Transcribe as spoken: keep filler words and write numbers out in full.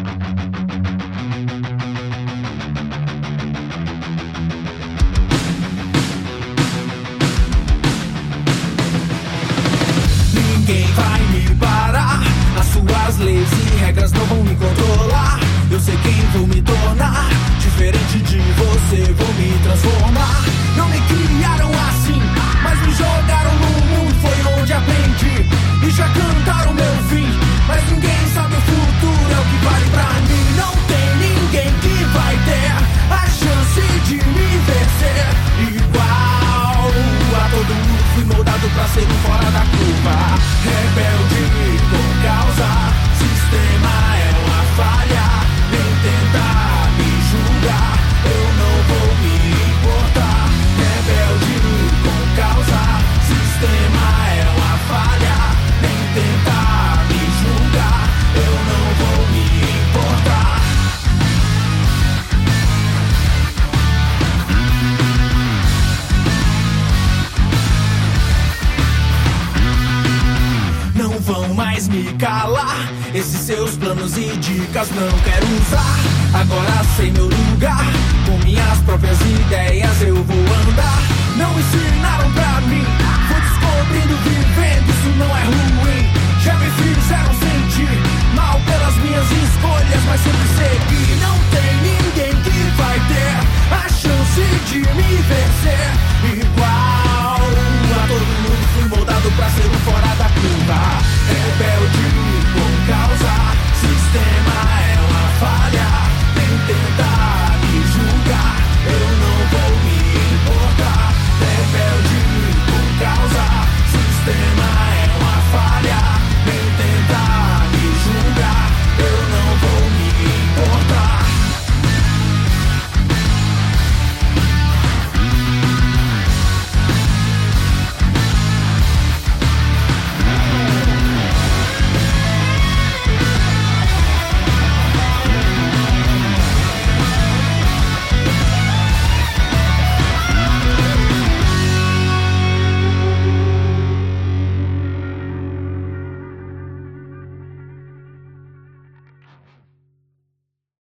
Ninguém vai me parar, as suas leis e regras não vão me controlar. Eu sei quem vou me tornar, diferente de você vou me transformar. Não me criaram assim, mas me jogaram no mundo, foi onde aprendi. E já cantaram meu fim, mas ninguém sabe o futuro, é o que vale pra mim. Não tem ninguém que vai ter a chance de me vencer. Igual a todo mundo, fui moldado pra ser um fora da curva. Rebelde com causa, sistema é uma falha. Nem tentar me julgar, eu não vou me importar. Rebelde com causa, sistema é uma falha. Nem tentar me julgar, eu não vou me importar. Não vão mais me calar, esses seus planos e dicas não quero usar. Agora sei meu lugar, com minhas próprias ideias eu vou andar. Não ensinaram pra mim, vou descobrindo, vivendo, isso não é ruim. Já me fizeram sentir mal pelas minhas escolhas, mas sempre segui. Não tem ninguém que vai ter a chance de me vencer. Igual a todo mundo, fui moldado pra ser um fora da curva. Rebelde com causa, sistema é uma falha. Nem tentar